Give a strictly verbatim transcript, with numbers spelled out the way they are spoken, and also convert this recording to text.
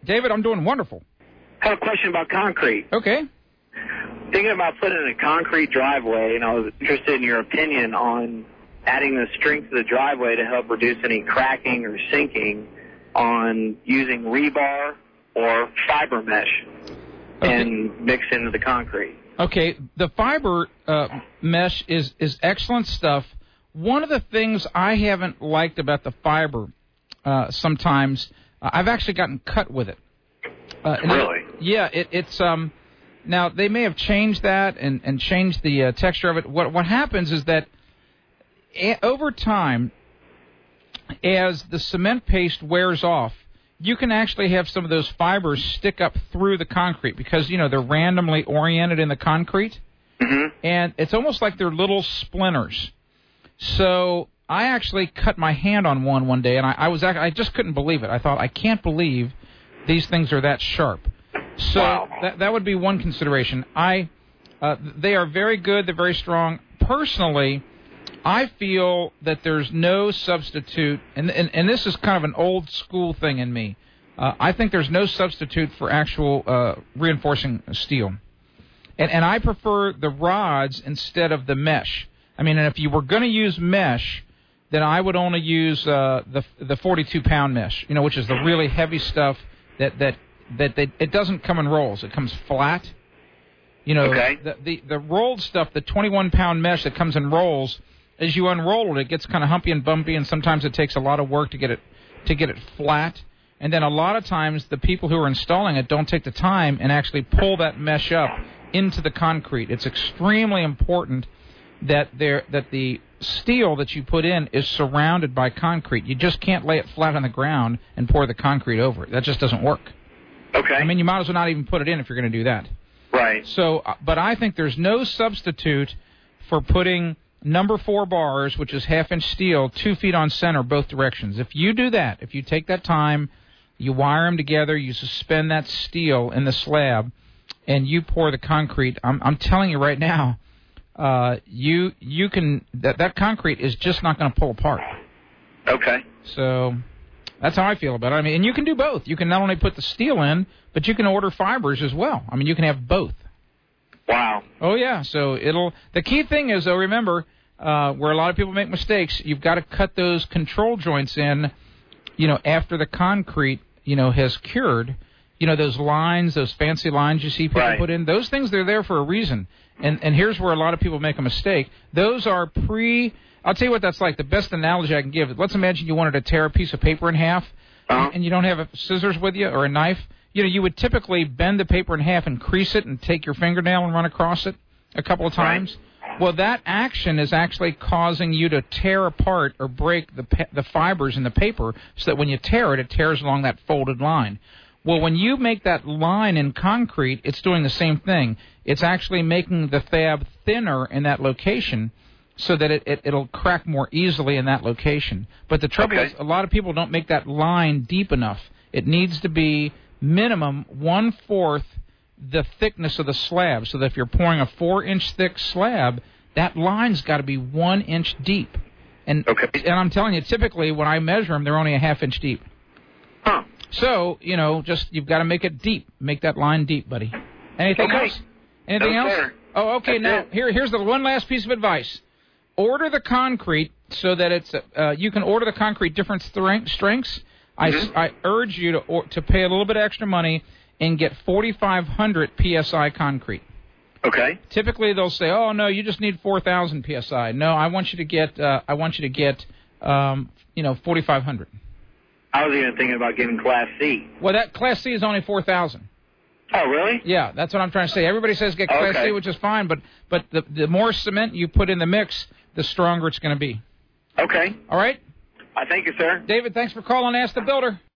David, I'm doing wonderful. I have a question about concrete. Okay. Thinking about putting in a concrete driveway, and I was interested in your opinion on adding the strength to the driveway to help reduce any cracking or sinking on using rebar or fiber mesh okay. and mix into the concrete. Okay, the fiber uh, mesh is, is excellent stuff. One of the things I haven't liked about the fiber uh, sometimes, uh, I've actually gotten cut with it. Uh, really? It, yeah, it, it's um. Now they may have changed that and, and changed the uh, texture of it. What what happens is that a- over time, as the cement paste wears off, you can actually have some of those fibers stick up through the concrete because, you know, they're randomly oriented in the concrete. Mm-hmm. And it's almost like they're little splinters. So I actually cut my hand on one one day, and I, I was I just couldn't believe it. I thought, I can't believe these things are that sharp. So wow. that that would be one consideration. I uh, they are very good. They're very strong. Personally, I feel that there's no substitute, and, and, and this is kind of an old school thing in me. Uh, I think there's no substitute for actual uh, reinforcing steel. And, and I prefer the rods instead of the mesh. I mean, and if you were going to use mesh, then I would only use uh, the the forty-two pound mesh, you know, which is the really heavy stuff that, that, that they, it doesn't come in rolls. It comes flat. You know, okay. the, the, the rolled stuff, the twenty-one pound mesh that comes in rolls, as you unroll it, it gets kind of humpy and bumpy, and sometimes it takes a lot of work to get it to get it flat. And then a lot of times the people who are installing it don't take the time and actually pull that mesh up into the concrete. It's extremely important that there that the steel that you put in is surrounded by concrete. You just can't lay it flat on the ground and pour the concrete over it. That just doesn't work. Okay. I mean, you might as well not even put it in if you're going to do that. Right. So, but I think there's no substitute for putting number four bars, which is half-inch steel, two feet on center both directions. If you do that, if you take that time, you wire them together, you suspend that steel in the slab, and you pour the concrete, I'm, I'm telling you right now, uh, you you can that that concrete is just not going to pull apart. Okay. So that's how I feel about it. I mean, and you can do both. You can not only put the steel in, but you can order fibers as well. I mean, you can have both. Wow. Oh yeah. So it'll. The key thing is, though, remember uh, where a lot of people make mistakes. You've got to cut those control joints in, you know, after the concrete, you know, has cured. You know, those lines, those fancy lines you see people right. put in, those things, they're there for a reason. And and here's where a lot of people make a mistake. Those are pre, I'll tell you what that's like. The best analogy I can give, let's imagine you wanted to tear a piece of paper in half, uh-huh. and you don't have a scissors with you or a knife. You know, you would typically bend the paper in half and crease it and take your fingernail and run across it a couple of times. Right. Well, that action is actually causing you to tear apart or break the the fibers in the paper so that when you tear it, it tears along that folded line. Well, when you make that line in concrete, it's doing the same thing. It's actually making the fab thinner in that location so that it, it, it'll crack more easily in that location. But the trouble okay. is a lot of people don't make that line deep enough. It needs to be minimum one-fourth the thickness of the slab. So that if you're pouring a four-inch thick slab, that line's got to be one inch deep. And, okay. and I'm telling you, typically when I measure them, they're only a half inch deep. Huh. So, you know, just you've got to make it deep. Make that line deep, buddy. Anything okay. else? Anything no, else? Sir. Oh, okay. That's now, it. here, here's the one last piece of advice. Order the concrete so that it's uh, you can order the concrete different strength, strengths. Mm-hmm. I, I urge you to or, to pay a little bit extra money and get forty-five hundred P S I concrete. Okay. Typically, they'll say, "Oh no, you just need four thousand P S I." No, I want you to get uh, I want you to get um, you know forty-five hundred. I was even thinking about getting Class C. Well, that Class C is only four thousand. Oh, really? Yeah, that's what I'm trying to say. Everybody says get Class okay. C, which is fine, but but the the more cement you put in the mix, the stronger it's going to be. Okay. All right? I thank you, sir. David, thanks for calling Ask the Builder.